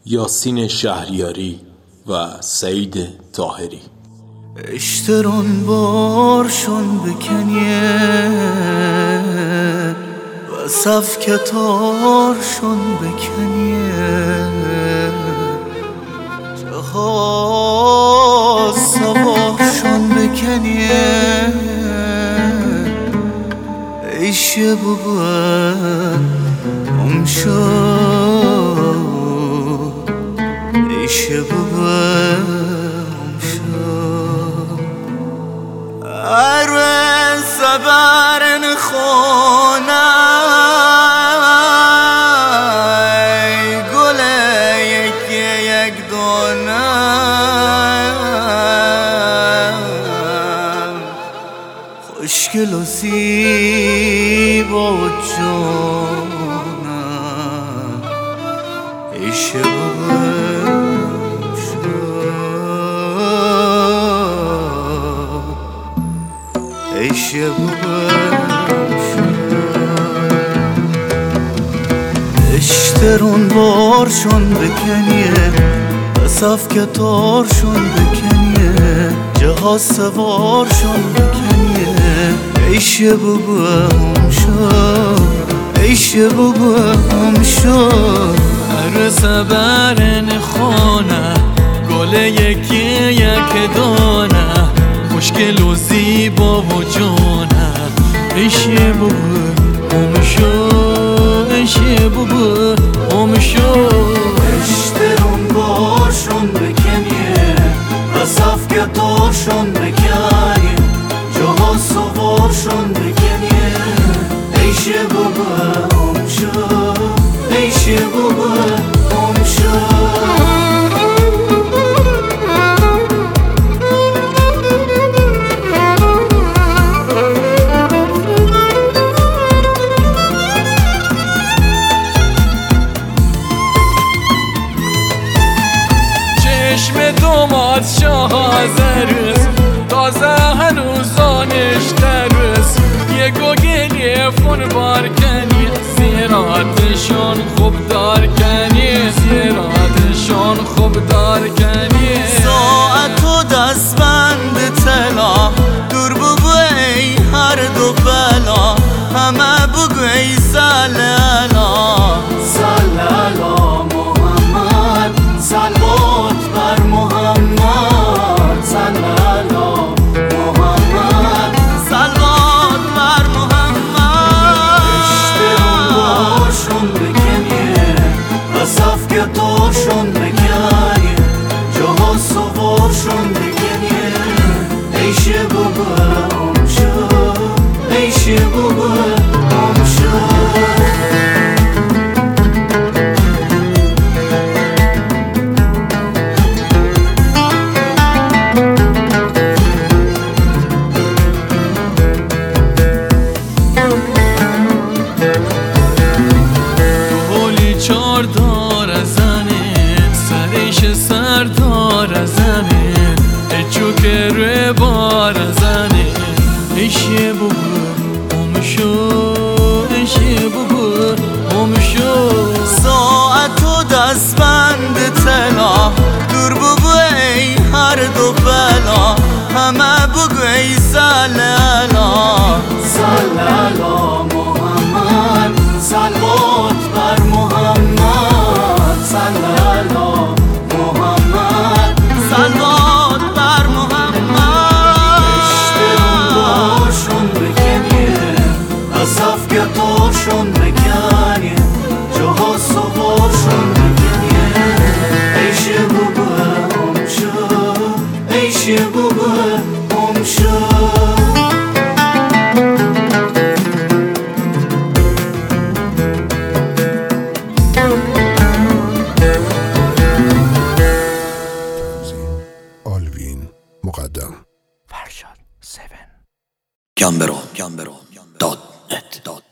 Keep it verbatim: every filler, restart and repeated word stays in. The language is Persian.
یاسین شهریاری و سعید طاهری. اشتران بارشون بکنیه و صف کتارشون بکنیه، جهاز سوارشون بکنیه. ایش بابا امشو، ایش بابا عروه سبرن خونه گله یکی یک دونه خوشگل و زیبا و جانم ایش اشترون بارشون بکنیه و صف کتارشون بکنیه، جهاز سوارشون بکنیه. ایش بابا همشو، ایش بابا همشو هر سبرن خانه گله یکی یک دانه خوشگل و زیبا و جانه. ایش بابا همشو، ایش بابا همشو اشترون بارشون بکنیه و صف کتارشون بکنیه، جهاز سوارشون بکنیه. ایش بابا همشو، ایش بابا همشو چشم دومات شاهزرس تازه هنوز آنش درس، یه گوگلی فون بارکنی زیراتشون خوب دار کنی، زیراتشون خوب دار کنی. ساعت و دستبند طلا دور بگو ای هر دو بلا، همه بگو ای سلالا سلالا محمد، صلوات بر محمد، سلالا محمد، صلوات بر محمد. اشترون بارشون بکنیه و صف کتارشون بکنیه، جهاز سوارشون بکنیه. ایش بابا همشو، ایش بابا همشو چار دار زنه سرش سر دار زنه اچو که روی بار زنه. ایش بابا همشو، ایش بابا همشو ساعت و دستبند طلا دور بگو ای هر دو بلا، همه بگو ای سلالا سلالا محمد، صلوات بر محمد، سلالا محمد، صلوات بر محمد. اشترون بارشون بکنیه و صف کتارشون بکنیه، جهاز سوارشون بکنیه. ایش بابا همشو، ایش بابا همشو آلوین مقدم فرشاد هفت گمبرو گمبرو دات نت